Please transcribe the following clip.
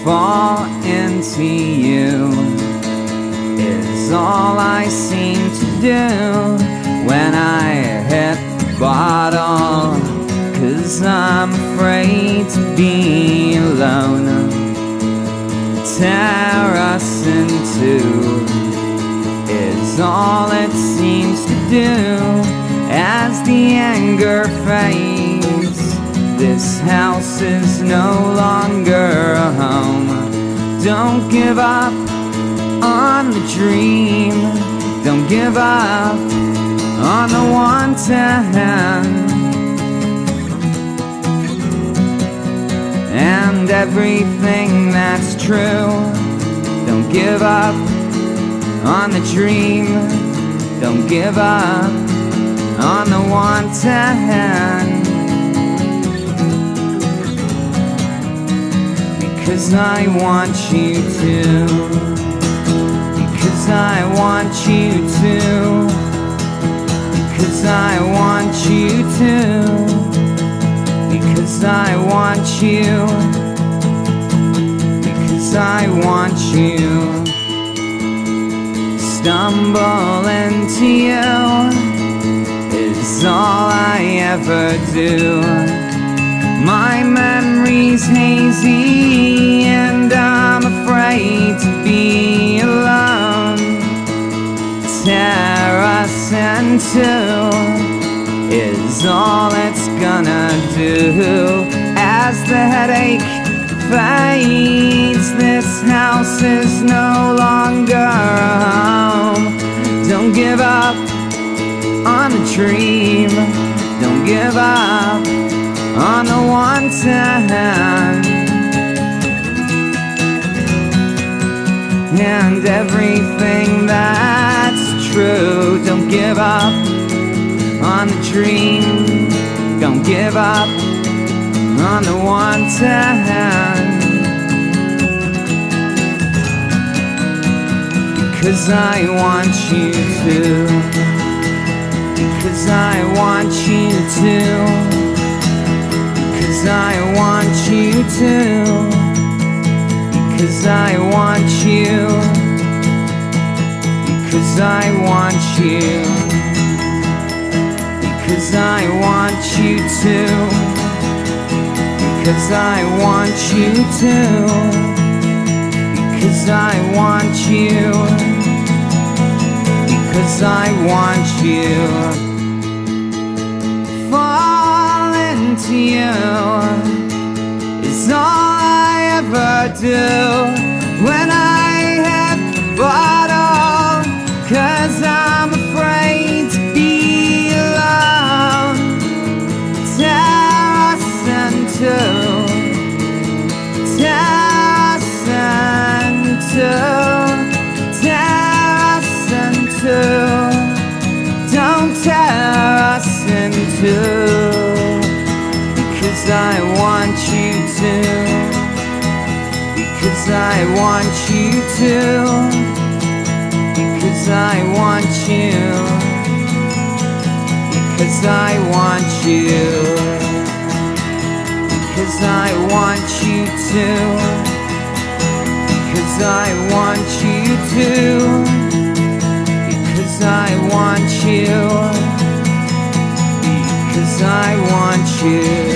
fall into you is all I seem to do when I hit the bottle, 'cause I'm afraid to be alone. Tear us in two is all it seems to do as the anger fades. This house is no longer a home. Don't give up on the dream. Don't give up on the one to hand. And everything that's true. Don't give up on the dream. Don't give up on the one to hand. Because I want you to. Because I want you to. Because I want you to. Because I want you. Because I want you. Stumble into you is all I ever do. My memory's hazy and I'm afraid to be alone. Tear us in two is all it's gonna do. As the headache fades, this house is no longer a home. Don't give up on the dream. Don't give up on the one to hand. And everything that's true. Don't give up on the dream. Don't give up on the one to hand. Because I want you to. Because I want you to. Because I want you to. Because I want you. Because I want you. Because I want you to. Because I want you to. Because I want you. Because I want you. Fall into you is all I ever do when I hit the bottle, 'cause I'm afraid to be alone. Tear us in two. Tear us in two. Tear us in two. Don't tear us in two. Because I want you to. Because I want you to. Because I want you. Because I want you. Because I want you to. Because I want you to. Because I want you. Because I want you.